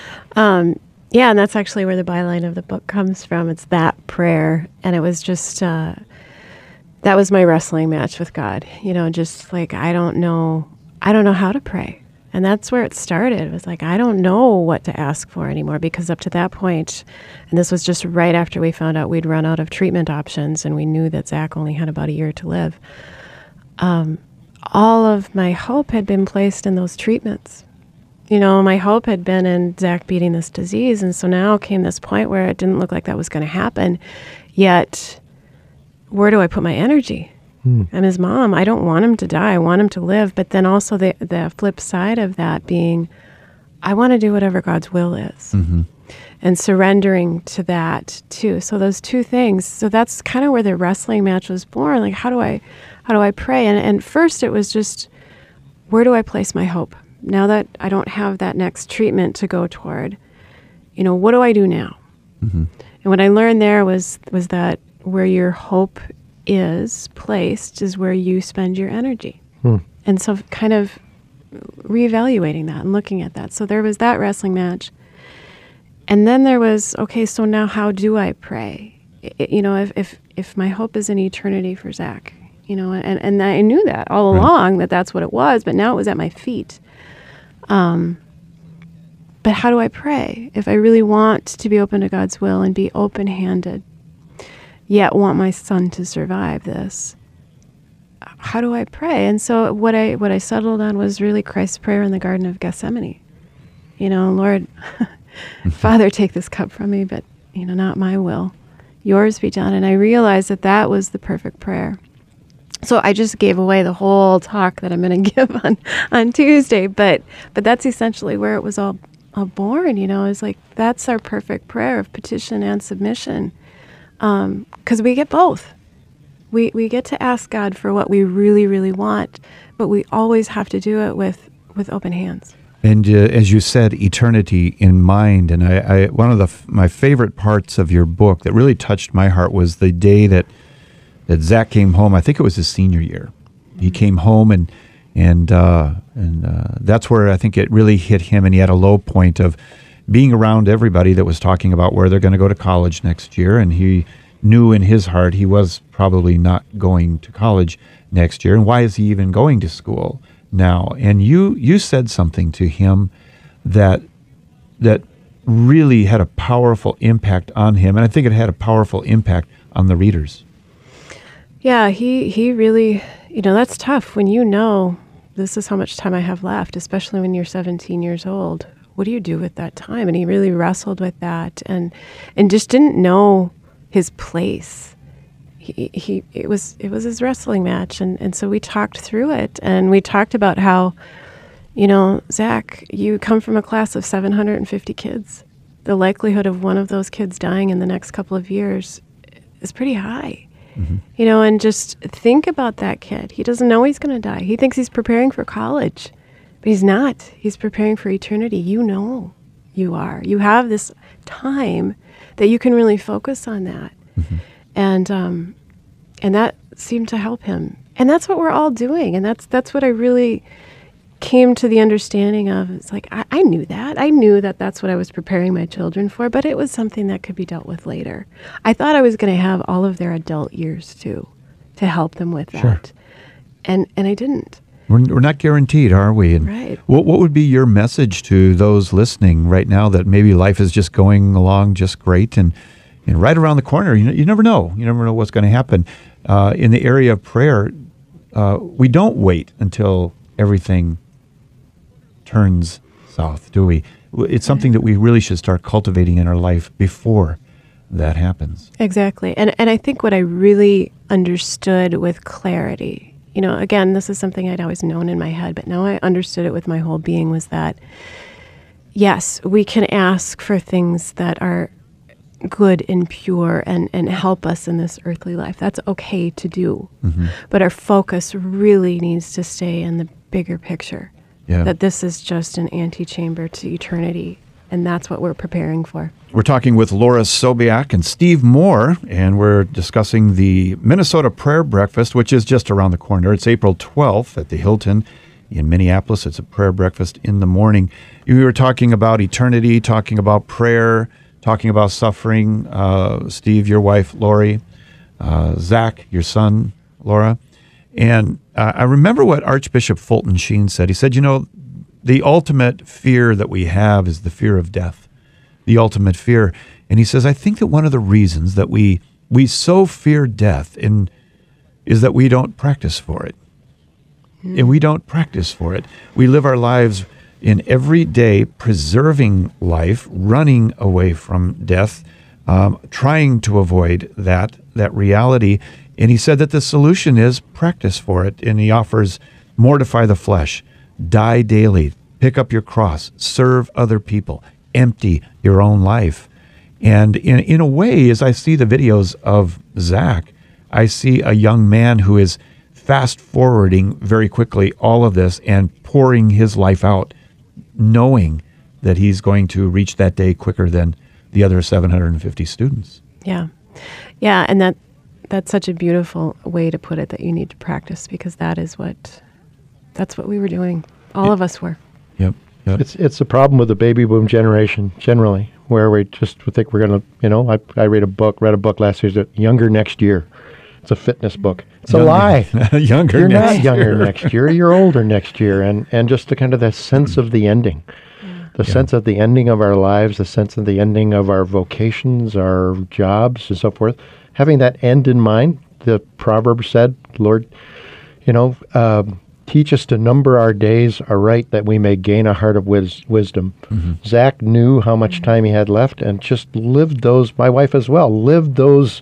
Um, Yeah, and that's actually where the byline of the book comes from. It's that prayer. And it was just, uh, that was my wrestling match with God. You know, just like, I don't know, I don't know how to pray. And that's where it started. It was like, I don't know what to ask for anymore, because up to that point, and this was just right after we found out we'd run out of treatment options and we knew that Zach only had about a year to live, um, all of my hope had been placed in those treatments. You know, my hope had been in Zach beating this disease. And so now came this point where it didn't look like that was going to happen. Yet, where do I put my energy? I'm his mom. I don't want him to die. I want him to live. But then also the the flip side of that being, I want to do whatever God's will is. Mm-hmm. And surrendering to that too. So those two things. So that's kind of where the wrestling match was born. Like, how do I, how do I pray? And and first it was just, where do I place my hope? Now that I don't have that next treatment to go toward, you know, what do I do now? Mm-hmm. And what I learned there was was that where your hope is placed is where you spend your energy. Hmm. And so kind of reevaluating that and looking at that. So there was that wrestling match. And then there was, okay, so now how do I pray? I, you know, if, if if my hope is in eternity for Zach, you know, and, and I knew that all Right. along that that's what it was, but now it was at my feet. Um, but how do I pray? If I really want to be open to God's will and be open-handed, yet want my son to survive this, how do I pray? And so what I what I settled on was really Christ's prayer in the Garden of Gethsemane. You know, Lord, Father, take this cup from me, but, you know, not my will. Yours be done. And I realized that that was the perfect prayer. So I just gave away the whole talk that I'm going to give on, on Tuesday, but but that's essentially where it was all, all born, you know, is like, that's our perfect prayer of petition and submission. Because um, we get both. We we get to ask God for what we really, really want, but we always have to do it with, with open hands. And uh, as you said, eternity in mind. And I, I one of the f- my favorite parts of your book that really touched my heart was the day that that Zach came home. I think it was his senior year. He came home, and and uh, and uh, that's where I think it really hit him. And he had a low point of being around everybody that was talking about where they're going to go to college next year, and he knew in his heart he was probably not going to college next year. And why is he even going to school now? And you you said something to him that that really had a powerful impact on him, and I think it had a powerful impact on the readers. Yeah, he he really, you know, that's tough when you know this is how much time I have left, especially when you're seventeen years old. What do you do with that time? And he really wrestled with that, and and just didn't know his place. He he it was it was his wrestling match, and and so we talked through it, and we talked about how, you know, Zach, you come from a class of seven hundred fifty kids. The likelihood of one of those kids dying in the next couple of years is pretty high. Mm-hmm. You know, and just think about that kid. He doesn't know he's going to die. He thinks he's preparing for college, but he's not. He's preparing for eternity. You know you are. You have this time that you can really focus on that. Mm-hmm. And um, and that seemed to help him. And that's what we're all doing. And that's that's what I really came to the understanding of. It's like, I, I knew that. I knew that that's what I was preparing my children for, but it was something that could be dealt with later. I thought I was going to have all of their adult years, too, to help them with that. Sure. And and I didn't. We're, we're not guaranteed, are we? And right. What, what would be your message to those listening right now that maybe life is just going along just great, and, and right around the corner, you know, you never know. You never know what's going to happen. Uh, in the area of prayer, uh, we don't wait until everything turns south, do we? It's something that we really should start cultivating in our life before that happens. Exactly. And and I think what I really understood with clarity, you know, again, this is something I'd always known in my head, but now I understood it with my whole being, was that, yes, we can ask for things that are good and pure and, and help us in this earthly life. That's okay to do. Mm-hmm. But our focus really needs to stay in the bigger picture. Yeah. That this is just an antechamber to eternity, and that's what we're preparing for. We're talking with Laura Sobiak and Steve Moore, and we're discussing the Minnesota Prayer Breakfast, which is just around the corner. It's April twelfth at the Hilton in Minneapolis. It's a prayer breakfast in the morning. We were talking about eternity, talking about prayer, talking about suffering. Uh, Steve, your wife, Lori, uh, Zach, your son, Laura. And uh, I remember what Archbishop Fulton Sheen said. He said, you know, the ultimate fear that we have is the fear of death, the ultimate fear. And he says, I think that one of the reasons that we we so fear death in, is that we don't practice for it. Mm. And we don't practice for it. We live our lives in every day preserving life, running away from death, um, trying to avoid that, that reality. And he said that the solution is practice for it. And he offers mortify the flesh, die daily, pick up your cross, serve other people, empty your own life. And in in a way, as I see the videos of Zach, I see a young man who is fast forwarding very quickly all of this and pouring his life out, knowing that he's going to reach that day quicker than the other seven hundred fifty students. Yeah. Yeah, and that that's such a beautiful way to put it, that you need to practice, because that is what that's what we were doing. All of us were. Yep. Yep. It's it's a problem with the baby boom generation generally, where we just think we're going to, you know, I, I read a book, read a book last year, that Younger Next Year. It's a fitness book. It's Younger, a lie. younger You're next not younger next year. You're older next year. And, and just the kind of the sense of the ending, the Yeah. sense of the ending of our lives, the sense of the ending of our vocations, our jobs, and so forth. Having that end in mind, the proverb said, Lord, you know, um, teach us to number our days aright, that we may gain a heart of wis- wisdom. Mm-hmm. Zach knew how much time he had left and just lived those, my wife as well, lived those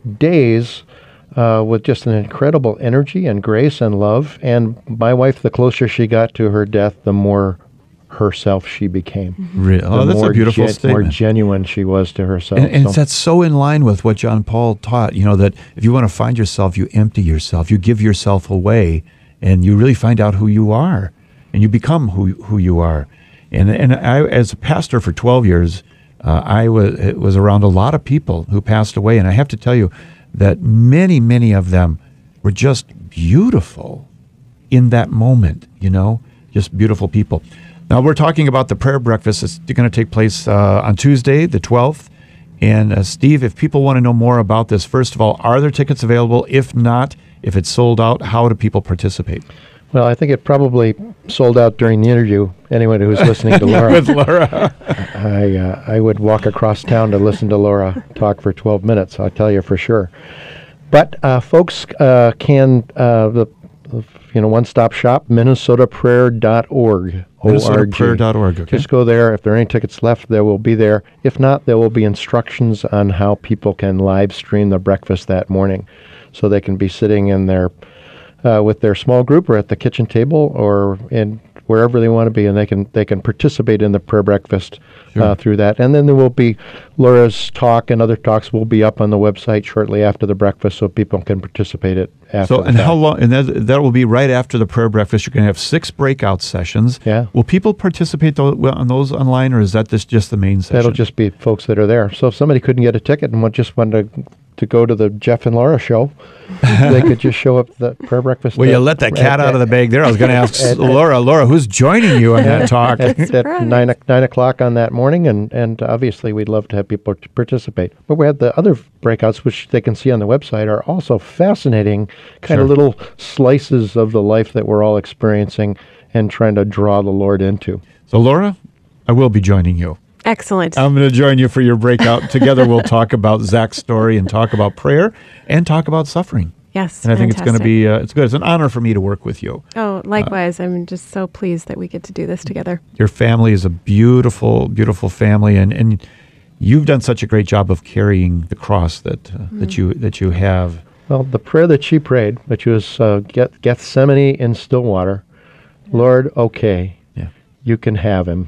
days uh, with just an incredible energy and grace and love. And my wife, the closer she got to her death, the more herself she became. Re- The oh, that's a more beautiful gen- statement. More genuine she was to herself. And, and So- that's so in line with what John Paul taught, you know, that if you want to find yourself, you empty yourself, you give yourself away, and you really find out who you are, and you become who who you are. And and I, as a pastor for twelve years, uh, I was it was around a lot of people who passed away, and I have to tell you that many, many of them were just beautiful in that moment, you know, just beautiful people. Now, we're talking about the prayer breakfast. It's going to take place uh, on Tuesday, the twelfth. And uh, Steve, if people want to know more about this, first of all, are there tickets available? If not, if it's sold out, how do people participate? Well, I think it probably sold out during the interview. Anyone who's listening to Laura. With Laura. I uh, I would walk across town to listen to Laura talk for twelve minutes, I'll tell you for sure. But uh, folks uh, can, uh, the, the you know, one-stop shop, minnesota prayer dot org. minnesota prayer dot org, okay. Just go there. If there are any tickets left, there will be there. If not, there will be instructions on how people can live stream the breakfast that morning. So they can be sitting in their, uh, with their small group or at the kitchen table or in wherever they want to be, and they can they can participate in the prayer breakfast Sure. uh, through that. And then there will be Laura's talk and other talks will be up on the website shortly after the breakfast, so people can participate it after. So, the and fact. how long? And that, that will be right after the prayer breakfast. You're going to have six breakout sessions. Yeah. Will people participate tho- on those online, or is that this just the main session? That'll just be folks that are there. So if somebody couldn't get a ticket and wa- just wanted to, to go to the Jeff and Laura show, they could just show up at the prayer breakfast. Well, you at- let that cat at- out of the bag there. I was going to ask at- Laura, Laura, who's joining you on that talk? at, at nine, o- nine o'clock on that morning, and, and obviously we'd love to have people to participate. But we had the other breakouts, which they can see on the website, are also fascinating, kind Sure. of little slices of the life that we're all experiencing and trying to draw the Lord into. So, Laura, I will be joining you. Excellent. I'm going to join you for your breakout. Together, we'll talk about Zach's story and talk about prayer and talk about suffering. Yes, And I think it's going to fantastic. be uh, it's good. It's an honor for me to work with you. Oh, likewise. I'm just so pleased that we get to do this together. Your family is a beautiful, beautiful family, and, and you've done such a great job of carrying the cross that uh, that you that you have. Well, the prayer that she prayed, which was uh, Geth- Gethsemane in Stillwater, Lord, okay, Yeah. you can have him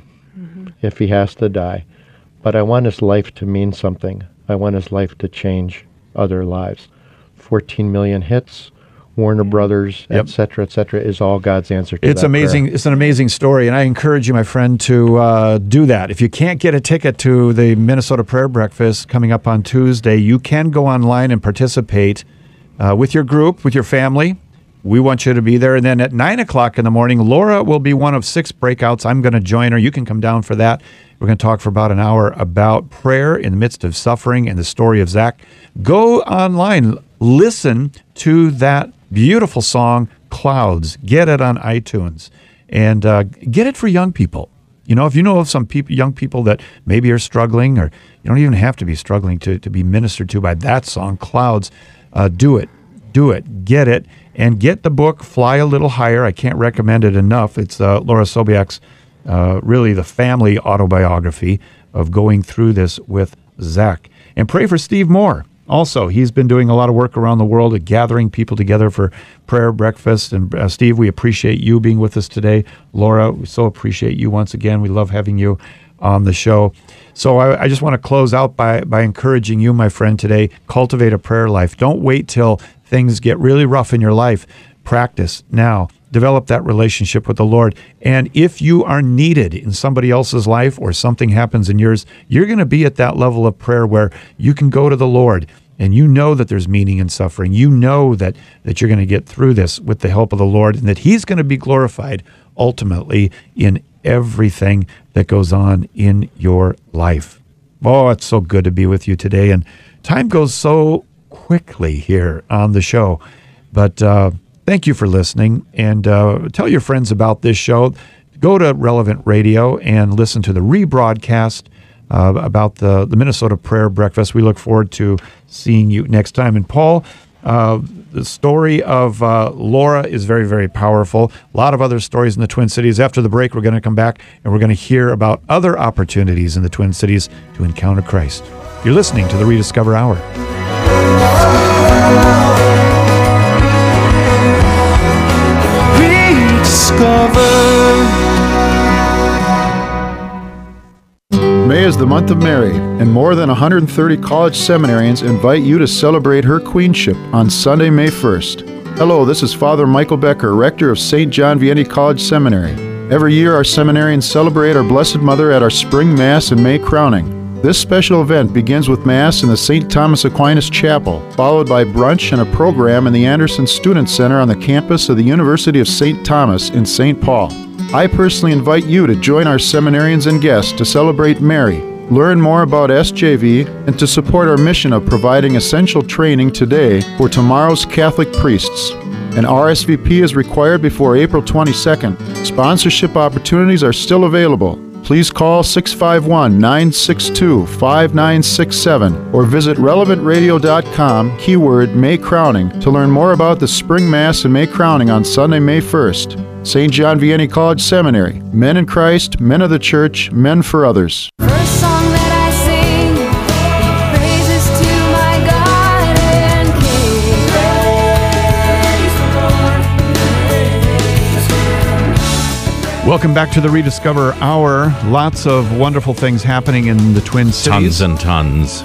if he has to die, but I want his life to mean something. I want his life to change other lives. fourteen million hits, Warner Brothers, Yep. et cetera, et cetera, is all God's answer to It's that amazing. prayer. It's an amazing story, and I encourage you, my friend, to uh, do that. If you can't get a ticket to the Minnesota Prayer Breakfast coming up on Tuesday, you can go online and participate uh, with your group, with your family. We want you to be there. And then at nine o'clock in the morning, Laura will be one of six breakouts. I'm going to join her. You can come down for that. We're going to talk for about an hour about prayer in the midst of suffering and the story of Zach. Go online, listen to that beautiful song, Clouds. Get it on iTunes. and uh, get it for young people. You know, if you know of some people, young people that maybe are struggling, or you don't even have to be struggling to, to be ministered to by that song, Clouds, uh, do it. Do it. Get it. And get the book, Fly a Little Higher. I can't recommend it enough. It's uh, Laura Sobiech's, uh, really the family autobiography of going through this with Zach. And pray for Steve Moore. Also, he's been doing a lot of work around the world at gathering people together for prayer breakfast. And uh, Steve, we appreciate you being with us today. Laura, we so appreciate you once again. We love having you on the show. So I, I just want to close out by, by encouraging you, my friend, today, cultivate a prayer life. Don't wait till things get really rough in your life. Practice now. Develop that relationship with the Lord. And if you are needed in somebody else's life or something happens in yours, you're going to be at that level of prayer where you can go to the Lord and you know that there's meaning in suffering. You know that, that you're going to get through this with the help of the Lord and that He's going to be glorified ultimately in everything that goes on in your life. Oh, it's so good to be with you today. And time goes so quickly here on the show. But uh, thank you for listening, and uh, tell your friends about this show. Go to Relevant Radio and listen to the rebroadcast uh, about the, the Minnesota Prayer Breakfast. We look forward to seeing you next time. And Paul, uh, the story of uh, Laura is very, very powerful. A lot of other stories in the Twin Cities. After the break, we're going to come back and we're going to hear about other opportunities in the Twin Cities to encounter Christ. You're listening to the Rediscover Hour. May is the month of Mary, and more than one hundred thirty college seminarians invite you to celebrate her queenship on Sunday, May first. Hello, this is Father Michael Becker, rector of Saint John Vianney College Seminary. Every year, our seminarians celebrate our Blessed Mother at our spring Mass and May crowning. This special event begins with Mass in the Saint Thomas Aquinas Chapel, followed by brunch and a program in the Anderson Student Center on the campus of the University of Saint Thomas in Saint Paul. I personally invite you to join our seminarians and guests to celebrate Mary, learn more about S J V, and to support our mission of providing essential training today for tomorrow's Catholic priests. An R S V P is required before April twenty-second. Sponsorship opportunities are still available. Please call six five one, nine six two, five nine six seven or visit relevant radio dot com, keyword May Crowning, to learn more about the Spring Mass and May Crowning on Sunday, May first. Saint John Vianney College Seminary. Men in Christ, men of the Church, men for others. First song that I sing, praises to my God and King. Welcome back to the Rediscover Hour. Lots of wonderful things happening in the Twin Cities. Tons and tons.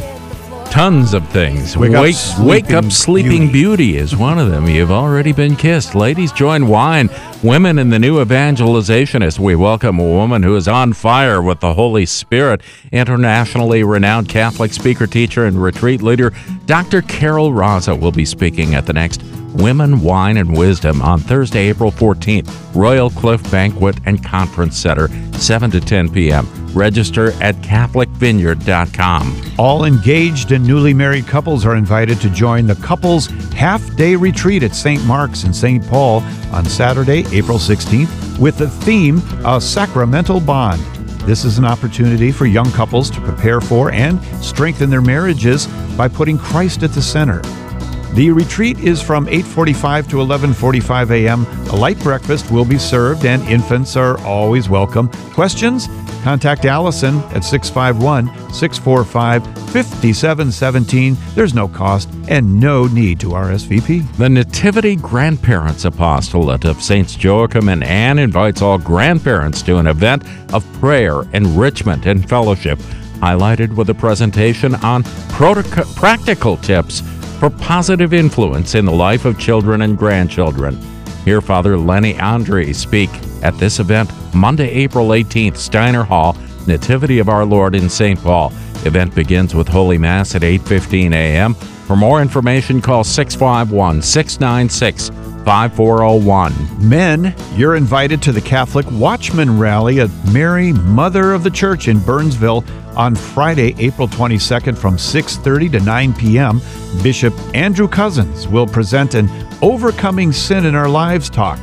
Tons of things. Wake, wake, up, wake sleeping up, Sleeping Beauty. Beauty is one of them. You've already been kissed. Ladies, join Wine. Women in the New Evangelizationist. We welcome a woman who is on fire with the Holy Spirit. Internationally renowned Catholic speaker, teacher, and retreat leader, Doctor Carol Raza will be speaking at the next Women, Wine, and Wisdom on Thursday, April fourteenth, Royal Cliff Banquet and Conference Center, seven to ten p.m. Register at catholic vineyard dot com. All engaged and newly married couples are invited to join the Couples Half-Day Retreat at Saint Mark's in Saint Paul on Saturday, April sixteenth, with the theme, A Sacramental Bond. This is an opportunity for young couples to prepare for and strengthen their marriages by putting Christ at the center. The retreat is from eight forty-five to eleven forty-five a.m. A light breakfast will be served, and infants are always welcome. Questions? Contact Allison at six five one, six four five, five seven one seven. There's no cost and no need to R S V P. The Nativity Grandparents Apostolate of Saints Joachim and Anne invites all grandparents to an event of prayer, enrichment, and fellowship, highlighted with a presentation on protoc- practical tips for positive influence in the life of children and grandchildren. Hear Father Lenny Andre speak at this event Monday, April eighteenth, Steiner Hall, Nativity of Our Lord in Saint Paul. Event begins with Holy Mass at eight fifteen a.m. For more information, call six five one, six nine six, five four zero one. Men, you're invited to the Catholic Watchman Rally at Mary, Mother of the Church in Burnsville on Friday, April twenty-second from six thirty to nine p.m. Bishop Andrew Cousins will present an Overcoming Sin in Our Lives talk.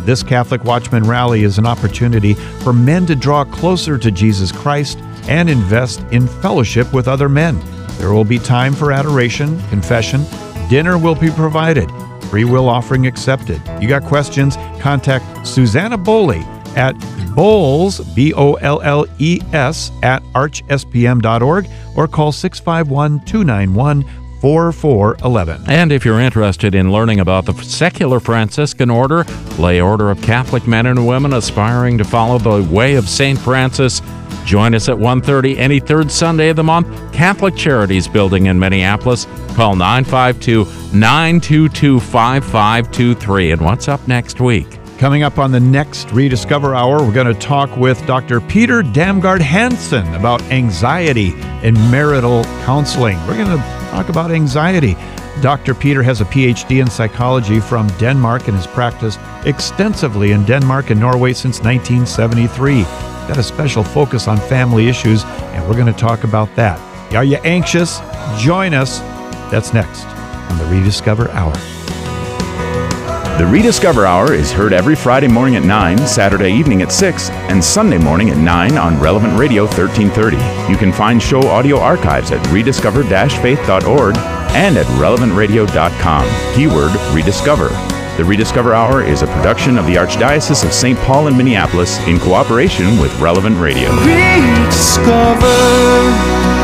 This Catholic Watchman Rally is an opportunity for men to draw closer to Jesus Christ and invest in fellowship with other men. There will be time for adoration, confession, dinner will be provided, free will offering accepted. You got questions? Contact Susanna Boley at Bowles, B O L L E S, at arch s p m dot org or call six five one, two nine one, four four one one. And if you're interested in learning about the secular Franciscan order, lay order of Catholic men and women aspiring to follow the way of Saint Francis, join us at one thirty any third Sunday of the month, Catholic Charities Building in Minneapolis. Call nine five two, nine two two, five five two three. And what's up next week? Coming up on the next Rediscover Hour, we're going to talk with Doctor Peter Damgaard Hansen about anxiety and marital counseling. We're going to talk about anxiety. Doctor Peter has a P H D in psychology from Denmark and has practiced extensively in Denmark and Norway since nineteen seventy-three. Got a special focus on family issues, and we're going to talk about that. Are you anxious? Join us. That's next on the Rediscover Hour. The Rediscover Hour is heard every Friday morning at nine, Saturday evening at six, and Sunday morning at nine on Relevant Radio thirteen thirty. You can find show audio archives at rediscover dash faith dot org and at relevant radio dot com. Keyword Rediscover. The Rediscover Hour is a production of the Archdiocese of Saint Paul in Minneapolis in cooperation with Relevant Radio. Rediscover.